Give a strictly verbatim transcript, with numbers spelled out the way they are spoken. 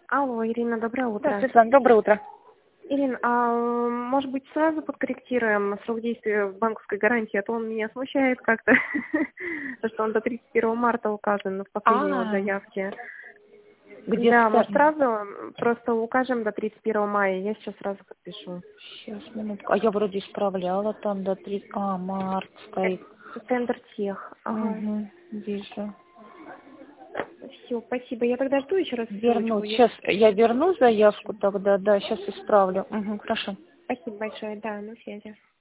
Алло, Ирина, доброе утро. Да, Светлана, доброе утро. Ирина, а может быть, сразу подкорректируем срок действия банковской гарантии, а то он меня смущает как-то, что он до тридцать первого марта указан в последней вот А, заявке. где Да, мы ста- сразу просто укажем до тридцать первого мая, я сейчас сразу подпишу. Сейчас, минутку. А я вроде исправляла там до три... А, март Э, стоит. Центр тех. Ага. Угу, вижу. Все, спасибо. Я тогда жду еще раз ссылочку. Вернуть. Я- Сейчас я верну заявку тогда, да, сейчас исправлю. Угу, хорошо. Спасибо большое, да, на связи.